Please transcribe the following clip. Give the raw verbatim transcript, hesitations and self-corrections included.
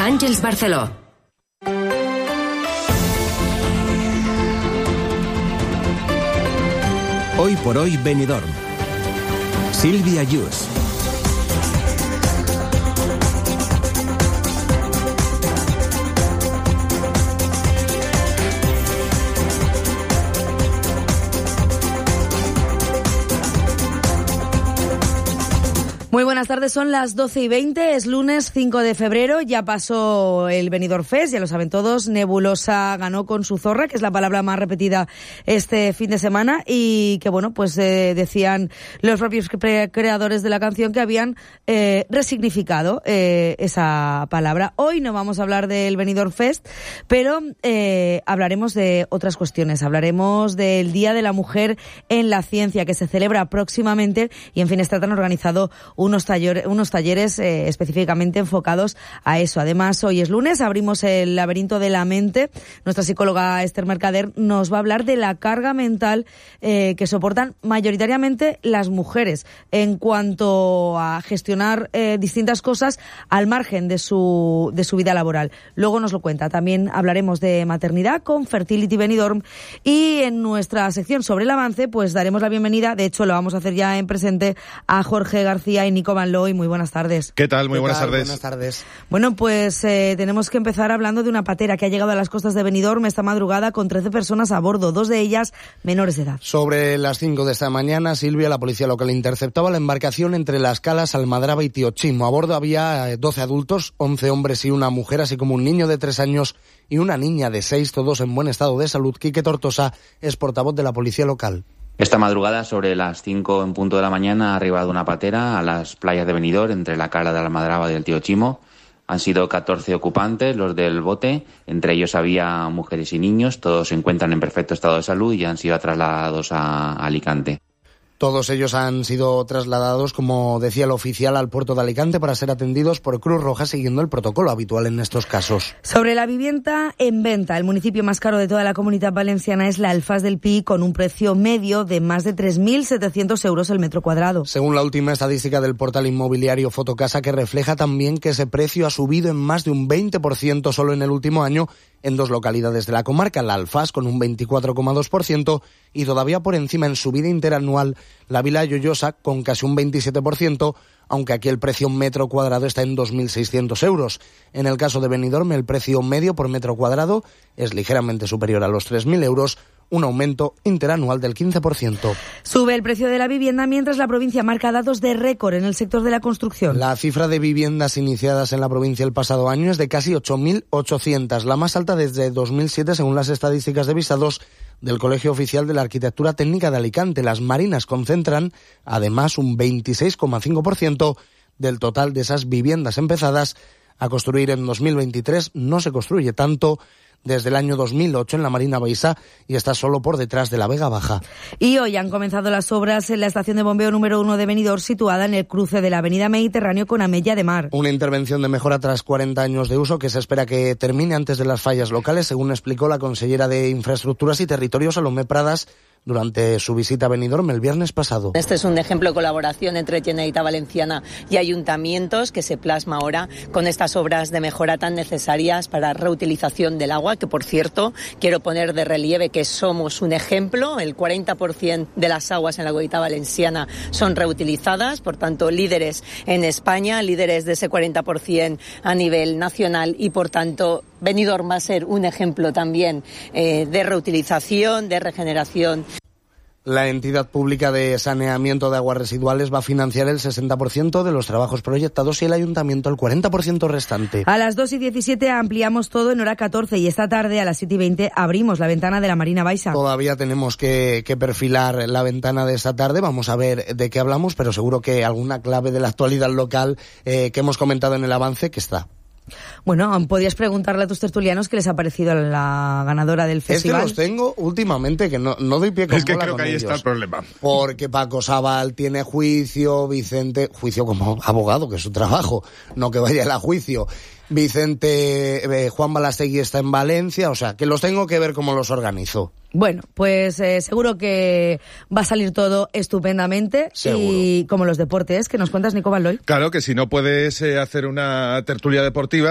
Àngels Barceló. Hoy por hoy Benidorm. Sílvia Yus. Muy buenas tardes, son las doce y veinte, es lunes cinco de febrero, ya pasó el Benidorm Fest, ya lo saben todos, Nebulosa ganó con su zorra, que es la palabra más repetida este fin de semana, y que bueno, pues eh, decían los propios cre- creadores de la canción que habían eh, resignificado eh, esa palabra. Hoy no vamos a hablar del Benidorm Fest, pero eh, hablaremos de otras cuestiones, hablaremos del Día de la Mujer en la Ciencia, que se celebra próximamente, y en Finestrat han organizado unos talleres, unos talleres eh, específicamente enfocados a eso. Además, hoy es lunes, abrimos el laberinto de la mente. Nuestra psicóloga Esther Mercader nos va a hablar de la carga mental eh, que soportan mayoritariamente las mujeres en cuanto a gestionar eh, distintas cosas al margen de su, de su vida laboral. Luego nos lo cuenta. También hablaremos de maternidad con Fertility Benidorm, y en nuestra sección sobre el avance pues daremos la bienvenida, de hecho lo vamos a hacer ya en presente, a Jorge García y Nico Van Looy. Muy buenas tardes. ¿Qué tal? Muy ¿Qué buenas tal? tardes. Buenas tardes. Bueno, pues eh, tenemos que empezar hablando de una patera que ha llegado a las costas de Benidorm esta madrugada con trece personas a bordo, dos de ellas menores de edad. Sobre las cinco de esta mañana, Silvia, la policía local interceptaba la embarcación entre Las Calas, Almadraba y Tiochimo. A bordo había doce adultos, once hombres y una mujer, así como un niño de tres años y una niña de seis, todos en buen estado de salud. Quique Tortosa es portavoz de la policía local. Esta madrugada, sobre las cinco en punto de la mañana, ha arribado una patera a las playas de Benidorm, entre la Cala de Almadraba y el Tiochimo. Han sido catorce ocupantes los del bote, entre ellos había mujeres y niños, todos se encuentran en perfecto estado de salud y han sido trasladados a Alicante. Todos ellos han sido trasladados, como decía el oficial, al puerto de Alicante para ser atendidos por Cruz Roja, siguiendo el protocolo habitual en estos casos. Sobre la vivienda en venta, el municipio más caro de toda la Comunidad Valenciana es la Alfàs del Pi, con un precio medio de más de tres mil setecientos euros el metro cuadrado. Según la última estadística del portal inmobiliario Fotocasa, que refleja también que ese precio ha subido en más de un veinte por ciento solo en el último año en dos localidades de la comarca, la Alfàs con un veinticuatro coma dos por ciento y todavía por encima en subida interanual la Vila Lloyosa con casi un veintisiete por ciento, aunque aquí el precio metro cuadrado está en dos mil seiscientos euros. En el caso de Benidorm, el precio medio por metro cuadrado es ligeramente superior a los tres mil euros, un aumento interanual del quince por ciento. Sube el precio de la vivienda mientras la provincia marca datos de récord en el sector de la construcción. La cifra de viviendas iniciadas en la provincia el pasado año es de casi ocho mil ochocientas, la más alta desde dos mil siete según las estadísticas de visados del Colegio Oficial de la Arquitectura Técnica de Alicante. Las marinas concentran además un veintiséis coma cinco por ciento del total de esas viviendas empezadas a construir en dos mil veintitrés. No se construye tanto desde el año dos mil ocho en la Marina Baixa y está solo por detrás de la Vega Baja. Y hoy han comenzado las obras en la estación de bombeo número uno de Benidorm, situada en el cruce de la avenida Mediterráneo con Amella de Mar. Una intervención de mejora tras cuarenta años de uso que se espera que termine antes de las fallas locales, según explicó la consellera de Infraestructuras y Territorios, Salomé Pradas, durante su visita a Benidorm el viernes pasado. Este es un ejemplo de colaboración entre Generalitat Valenciana y ayuntamientos que se plasma ahora con estas obras de mejora tan necesarias para reutilización del agua, que por cierto quiero poner de relieve que somos un ejemplo. El cuarenta por ciento de las aguas en la Comunidad Valenciana son reutilizadas, por tanto líderes en España, líderes de ese cuarenta por ciento a nivel nacional, y por tanto Benidorm va a ser un ejemplo también eh, de reutilización, de regeneración. La entidad pública de saneamiento de aguas residuales va a financiar el sesenta por ciento de los trabajos proyectados y el ayuntamiento el cuarenta por ciento restante. A las dos y diecisiete ampliamos todo en hora catorce y esta tarde a las siete y veinte abrimos la ventana de la Marina Baixa. Todavía tenemos que, que perfilar la ventana de esta tarde, vamos a ver de qué hablamos, pero seguro que alguna clave de la actualidad local eh, que hemos comentado en el avance que está. Bueno, podrías preguntarle a tus tertulianos qué les ha parecido la ganadora del festival. Es que los tengo últimamente, que no, no doy pie con Es que bola creo con que ahí ellos. está el problema. Porque Paco Sabal tiene juicio, Vicente, juicio como abogado, que es su trabajo, no que vaya él a juicio. Vicente, eh, Juan Balastegui está en Valencia, o sea, que los tengo que ver cómo los organizo. Bueno, pues eh, seguro que va a salir todo estupendamente. Seguro. Y como los deportes, que nos cuentas, Nico Van Looy. Claro que si no puedes eh, hacer una tertulia deportiva,